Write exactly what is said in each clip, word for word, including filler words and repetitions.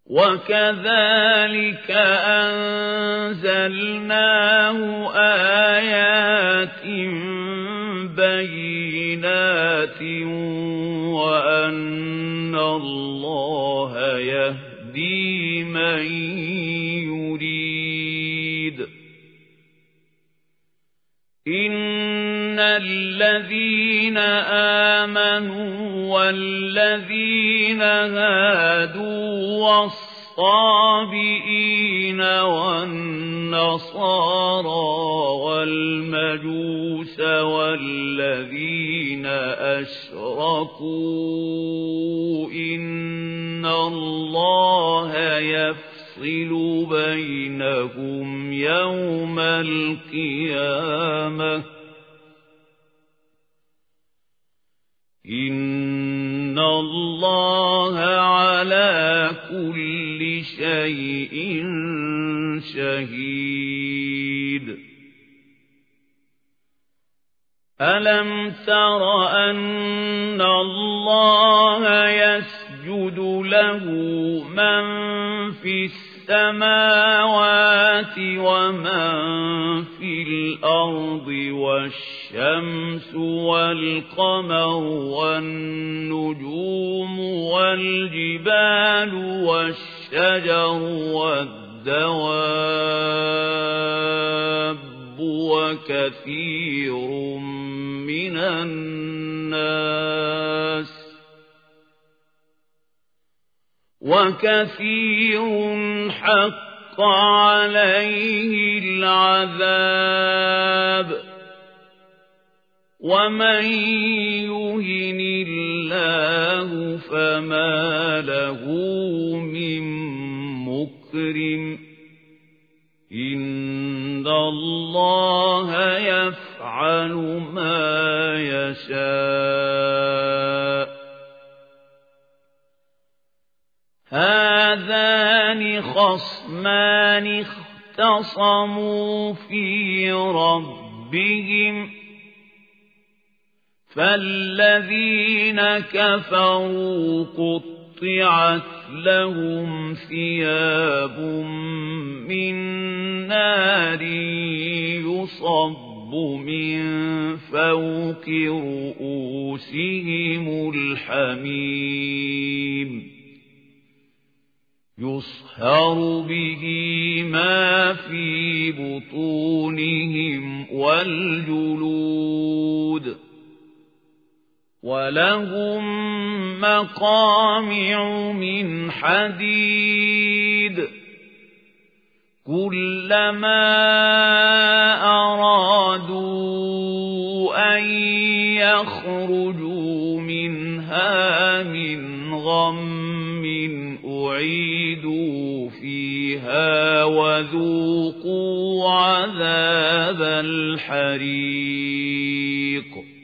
وكذلك أنزلناه آيات بينات وأن الله يهدي من يريد إن الذين آمنوا والذين هادوا والصابئين والنصارى والمجوس والذين أشركوا إن الله يفصل بينهم يوم القيامة إن الله على كل شيء شهيد ألم تر أن الله يسجد له من في السماوات ومن في الأرض والشمس والقمر والنجوم والجبال والشجر والدواب وكثير من الناس وكثير حق عليه العذاب ومن يهن الله فما له من مكرم إن الله يفعل ما يشاء هذان خصمان اختصموا في ربهم فالذين كفروا قطعت لهم ثياب من نار يصب من فوق رؤوسهم الحميم يصهر به ما في بطونهم والجلود ولهم مقامع من حديد كلما أرادوا أن يخرجوا منها من غم أعيدوا فيها وذوقوا عذاب الحريق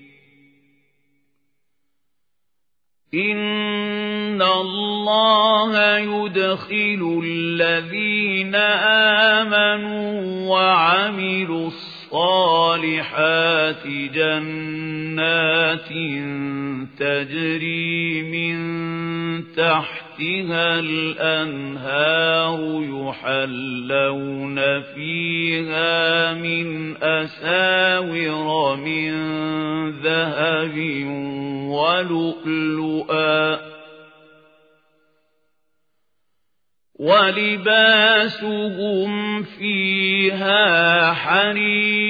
إن الله يدخل الذين آمنوا وعملوا الصالحات جنات تجري من تحتها الأنهار يحلون فيها من أساور من ذهب ولؤلؤا ولباسهم فيها حرير